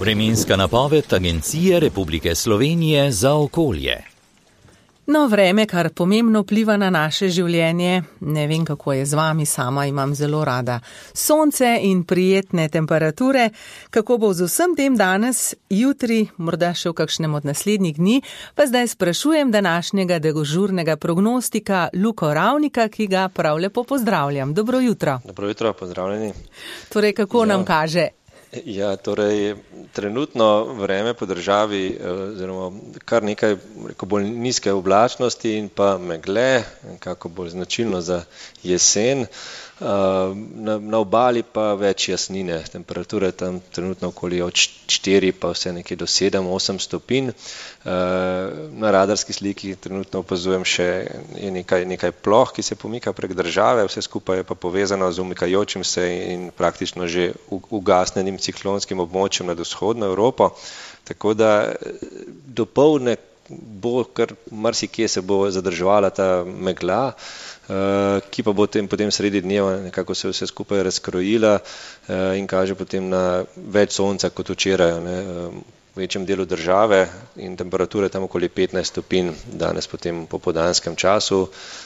Vremenska napoved Agencije Republike Slovenije za okolje. No, vreme kar pomembno vpliva na naše življenje. Ne vem, kako je z vami, sama imam zelo rada sonce in prijetne temperature. Kako bo z vsem tem danes, jutri, morda še v kakšnem od naslednjih dni, pa zdaj sprašujem današnjega dežurnega prognostika Luko Ravnika, ki ga prav lepo pozdravljam. Dobro jutro. Dobro jutro, pozdravljeni. Torej, kako nam kaže? Ja, torej, trenutno vreme po državi, oziroma kar nekaj bolj nizke oblačnosti in pa megle, kako bolj značilno za jesen. Na obali pa več jasnine, temperature tam trenutno okoli od 4 pa vse nekje do 7-8 stopinj. Na radarski sliki trenutno opazujem še nekaj ploh, ki se pomika prek države, vse skupaj je pa povezano z umikajočim se in praktično že ugasnenim ciklonskim območjem nad vzhodno Evropo. Tako da dopoldne bo kar marsikje se bo zadrževala ta megla, ki pa bo potem sredi dneva nekako se vse skupaj razkrojila in kaže potem na več sonca kot včeraj v večjem delu države in temperature tam okoli 15 stopinj danes potem po popoldanskem času,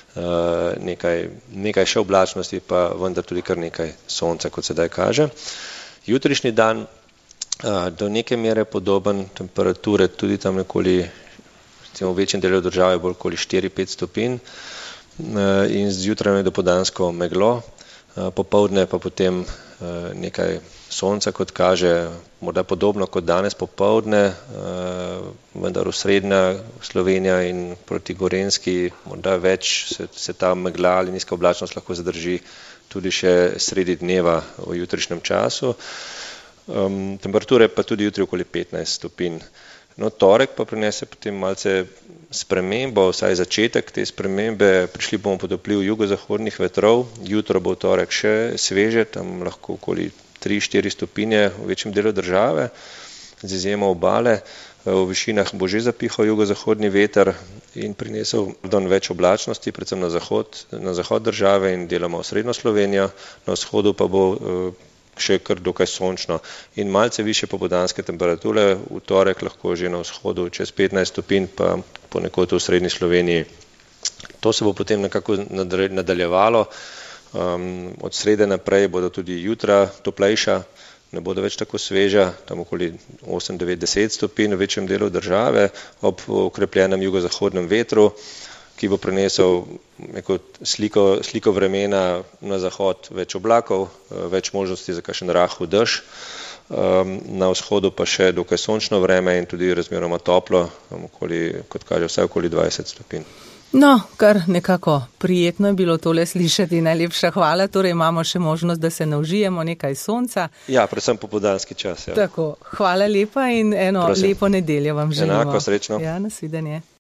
nekaj še oblačnosti, pa vendar tudi kar nekaj sonca, kot sedaj kaže. Jutrišnji dan do neke mere podoben, temperature tudi tam nekoli v večjem delu države bolj okoli 4-5 stopinj in zjutraj je dopoldansko meglo, popoldne pa potem nekaj sonca, kot kaže, morda podobno kot danes popoldne, vendar osrednja Slovenija in proti Gorenjski morda več se ta megla ali nizka oblačnost lahko zadrži tudi še sredi dneva v jutrišnjem času. Temperature pa tudi jutri okoli 15 stopinj. No, torek pa prinese potem malce spremembo, vsaj začetek te spremembe, prišli bomo pod vpliv jugozahodnih vetrov, jutro bo torek še sveže, tam lahko okoli 3-4 stopinje v večjem delu države, z izjemo obale, v višinah bo že zapihal jugozahodni veter in prinesel več oblačnosti, predvsem na zahod države in deloma v srednjo Slovenijo, na vzhodu pa bo še kar dokaj sončno in malce više popoldanske temperature, v torek lahko že na vzhodu čez 15 stopinj, pa ponekod v srednji Sloveniji. To se bo potem nekako nadaljevalo, od srede naprej bodo tudi jutra toplejša, ne bodo več tako sveža, tam okoli 8-9-10 stopinj v večjem delu države, ob okrepljenem jugozahodnem vetru, ki bo prinesel neko sliko vremena na zahod, več oblakov, več možnosti za kakšen rahel dež, na vzhodu pa še dokaj sončno vreme in tudi razmeroma toplo, kot kaže vsaj okoli 20 stopinj. No, kar nekako prijetno je bilo tole slišati, najlepša hvala, torej imamo še možnost, da se naužijemo nekaj sonca. Ja, predvsem popoldanski čas. Ja. Tako, hvala lepa in lepo nedeljo vam želimo. Enako, srečno. Ja, nasvidenje.